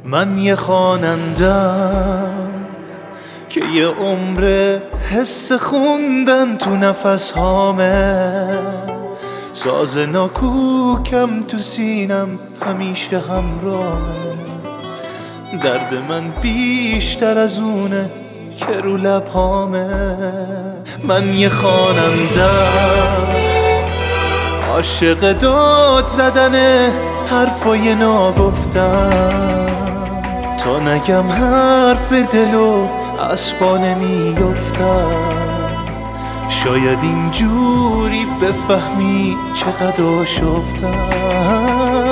من یه خوانندم که یه عمر حس خوندن تو نفس هامه، ساز ناکوکم تو سینم همیشه همراهه. درد من بیشتر از اونه که رو لبهامه. من یه خوانندم عاشق داد زدن حرفای ناگفتم، تا نگم حرف دلو از پا نمیافتم. شاید اینجوری بفهمی چقدر آشفتم.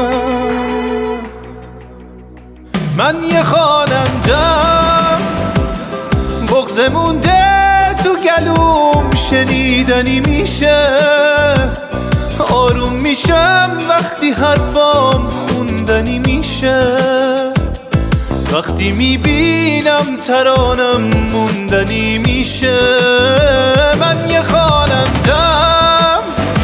من یه خوانندم بغض مونده تو گلوم، شنیدنی میشه آروم میشم وقتی حرفام خوندنی میشه. وقتی میبینم ترانم موندنی میشه. من یه خوانندم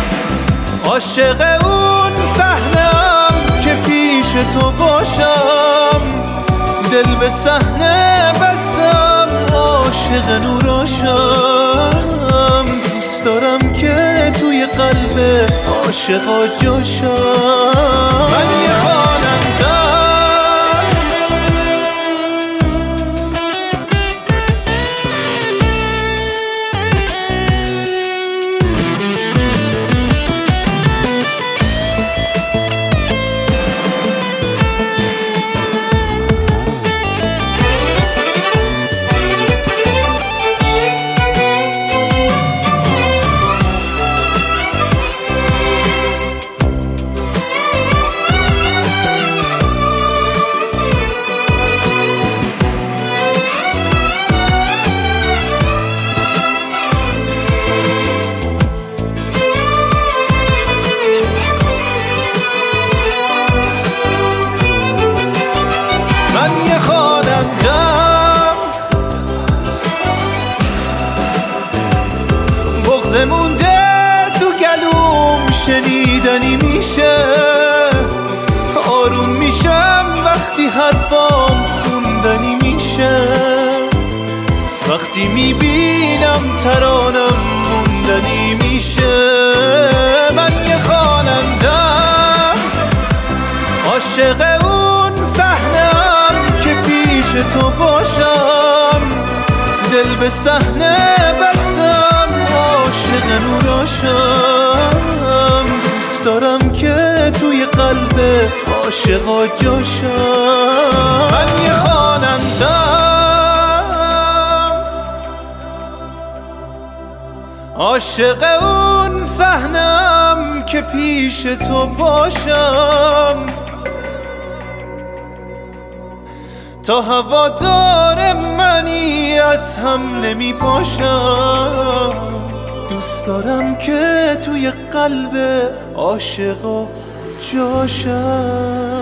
عاشق اون صحنه‌ام که پیش تو باشم، دل به صحنه بستم عاشق نوراشم. دوست دارم که توی قلب عاشقا جاشم. من یه خوانندم مونده تو گلوم، شنیدنی میشه آروم میشم وقتی حرفام خوندنی میشه. وقتی میبینم ترانم موندنی میشه. من یه خوانندم عاشق اون صحنه‌ام که پیش تو باشم، دل به صحنه بستم عاشق نوراشم. دوست دارم که توی قلب عاشقا جاشم. من یه خوانندم عاشق اون صحنه‌ام که پیش تو باشم، تا هوادار منی از هم نمی پاشم. دوست دارم که توی قلب عاشقا جاشم.